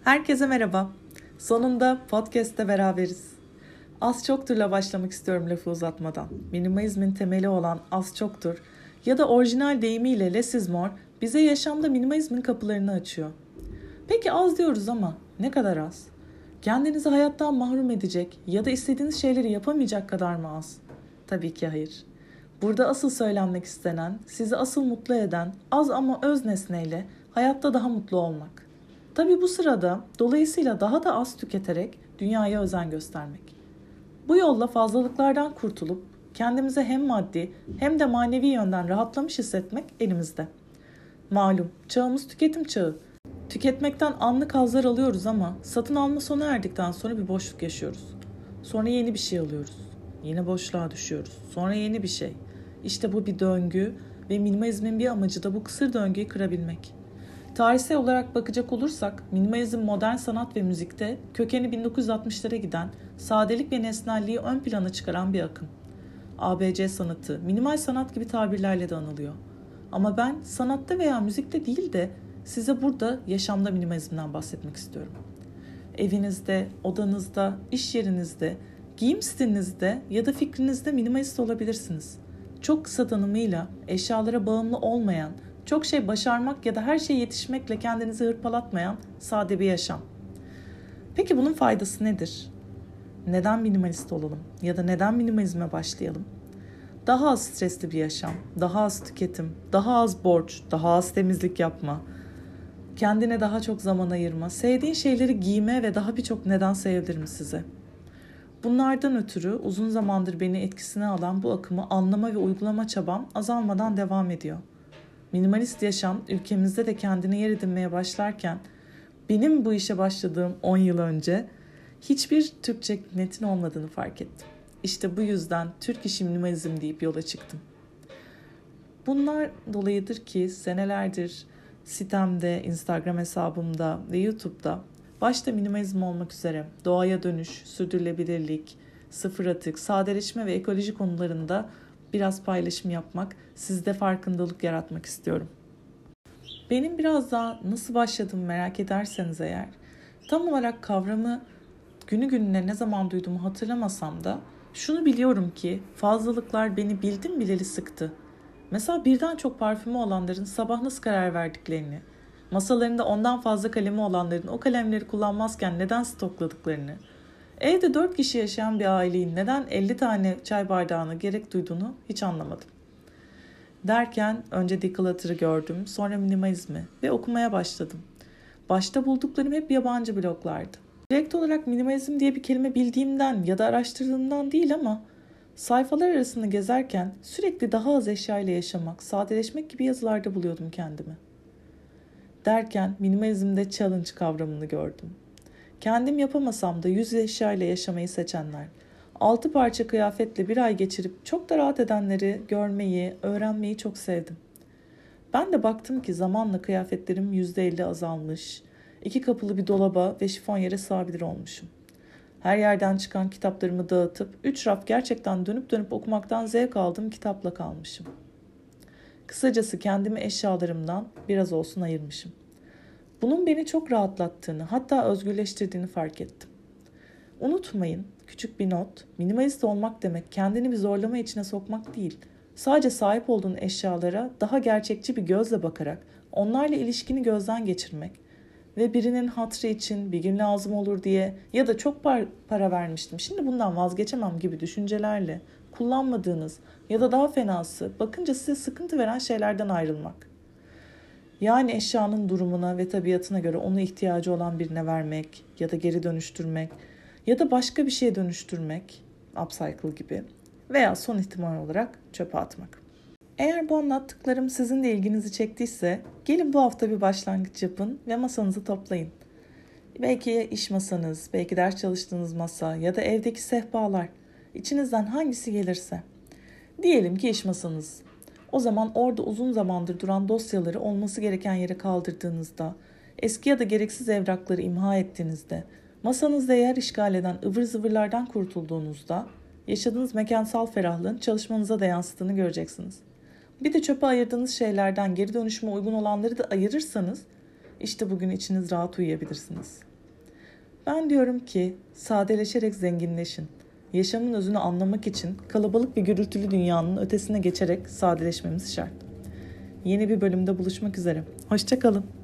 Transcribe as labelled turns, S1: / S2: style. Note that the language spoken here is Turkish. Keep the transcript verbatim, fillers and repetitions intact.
S1: Herkese merhaba. Sonunda podcast'te beraberiz. Az çoktur'la başlamak istiyorum lafı uzatmadan. Minimalizmin temeli olan az çoktur ya da orijinal deyimiyle less is more bize yaşamda minimalizmin kapılarını açıyor. Peki az diyoruz ama ne kadar az? Kendinizi hayattan mahrum edecek ya da istediğiniz şeyleri yapamayacak kadar mı az? Tabii ki hayır. Burada asıl söylenmek istenen, sizi asıl mutlu eden az ama öz nesneyle hayatta daha mutlu olmak. Tabii bu sırada dolayısıyla daha da az tüketerek dünyaya özen göstermek. Bu yolla fazlalıklardan kurtulup kendimize hem maddi hem de manevi yönden rahatlamış hissetmek elimizde. Malum çağımız tüketim çağı. Tüketmekten anlık hazlar alıyoruz ama satın alma sona erdikten sonra bir boşluk yaşıyoruz. Sonra yeni bir şey alıyoruz. Yine boşluğa düşüyoruz. Sonra yeni bir şey. İşte bu bir döngü ve minimalizmin bir amacı da bu kısır döngüyü kırabilmek. Tarihsel olarak bakacak olursak minimalizm modern sanat ve müzikte kökeni bin dokuz yüz altmışlara giden sadelik ve nesnelliği ön plana çıkaran bir akım. A B C sanatı, minimal sanat gibi tabirlerle de anılıyor. Ama ben sanatta veya müzikte değil de size burada yaşamda minimalizmden bahsetmek istiyorum. Evinizde, odanızda, iş yerinizde, giyim stilinizde ya da fikrinizde minimalist olabilirsiniz. Çok kısa tanımıyla eşyalara bağımlı olmayan, çok şey başarmak ya da her şeye yetişmekle kendinizi hırpalatmayan sade bir yaşam. Peki bunun faydası nedir? Neden minimalist olalım? Ya da neden minimalizme başlayalım? Daha az stresli bir yaşam, daha az tüketim, daha az borç, daha az temizlik yapma, kendine daha çok zaman ayırma, sevdiğin şeyleri giyme ve daha birçok neden sayabilirim size. Bunlardan ötürü uzun zamandır beni etkisine alan bu akımı anlama ve uygulama çabam azalmadan devam ediyor. Minimalist yaşam ülkemizde de kendine yer edinmeye başlarken benim bu işe başladığım on yıl önce hiçbir Türkçe metin olmadığını fark ettim. İşte bu yüzden Türk İşi Minimalizm deyip yola çıktım. Bunlar dolayıdır ki senelerdir sitemde, Instagram hesabımda ve YouTube'da başta minimalizm olmak üzere doğaya dönüş, sürdürülebilirlik, sıfır atık, sadeleşme ve ekoloji konularında biraz paylaşım yapmak, sizde farkındalık yaratmak istiyorum. Benim biraz daha nasıl başladığımı merak ederseniz eğer, tam olarak kavramı günü gününe ne zaman duyduğumu hatırlamasam da şunu biliyorum ki fazlalıklar beni bildim bileli sıktı. Mesela birden çok parfümü olanların sabah nasıl karar verdiklerini, masalarında ondan fazla kalemi olanların o kalemleri kullanmazken neden stokladıklarını, evde dört kişi yaşayan bir ailenin neden elli tane çay bardağına gerek duyduğunu hiç anlamadım. Derken önce declutter'ı gördüm, sonra minimalizmi ve okumaya başladım. Başta bulduklarım hep yabancı bloglardı. Direkt olarak minimalizm diye bir kelime bildiğimden ya da araştırdığımdan değil ama sayfalar arasında gezerken sürekli daha az eşyayla yaşamak, sadeleşmek gibi yazılarda buluyordum kendimi. Derken minimalizmde challenge kavramını gördüm. Kendim yapamasam da yüz eşyayla yaşamayı seçenler, altı parça kıyafetle bir ay geçirip çok da rahat edenleri görmeyi, öğrenmeyi çok sevdim. Ben de baktım ki zamanla kıyafetlerim yüzde elli azalmış, iki kapılı bir dolaba ve şifonyere sığabilir olmuşum. Her yerden çıkan kitaplarımı dağıtıp üç raf gerçekten dönüp dönüp okumaktan zevk aldığım kitapla kalmışım. Kısacası kendimi eşyalarımdan biraz olsun ayırmışım. Bunun beni çok rahatlattığını, hatta özgürleştirdiğini fark ettim. Unutmayın, küçük bir not, minimalist olmak demek kendini bir zorlama içine sokmak değil. Sadece sahip olduğun eşyalara daha gerçekçi bir gözle bakarak onlarla ilişkini gözden geçirmek ve birinin hatırı için bir gün lazım olur diye ya da çok par- para vermiştim, şimdi bundan vazgeçemem gibi düşüncelerle kullanmadığınız ya da daha fenası bakınca size sıkıntı veren şeylerden ayrılmak. Yani eşyanın durumuna ve tabiatına göre onu ihtiyacı olan birine vermek ya da geri dönüştürmek ya da başka bir şeye dönüştürmek, upcycle gibi veya son ihtimal olarak çöpe atmak. Eğer bu anlattıklarım sizin de ilginizi çektiyse gelin bu hafta bir başlangıç yapın ve masanızı toplayın. Belki iş masanız, belki ders çalıştığınız masa ya da evdeki sehpalar, içinizden hangisi gelirse. Diyelim ki iş masanız. O zaman orada uzun zamandır duran dosyaları olması gereken yere kaldırdığınızda, eski ya da gereksiz evrakları imha ettiğinizde, masanızda yer işgal eden ıvır zıvırlardan kurtulduğunuzda, yaşadığınız mekansal ferahlığın çalışmanıza da yansıttığını göreceksiniz. Bir de çöpe ayırdığınız şeylerden geri dönüşüme uygun olanları da ayırırsanız, işte bugün içiniz rahat uyuyabilirsiniz. Ben diyorum ki sadeleşerek zenginleşin. Yaşamın özünü anlamak için kalabalık ve gürültülü dünyanın ötesine geçerek sadeleşmemiz şart. Yeni bir bölümde buluşmak üzere. Hoşça kalın.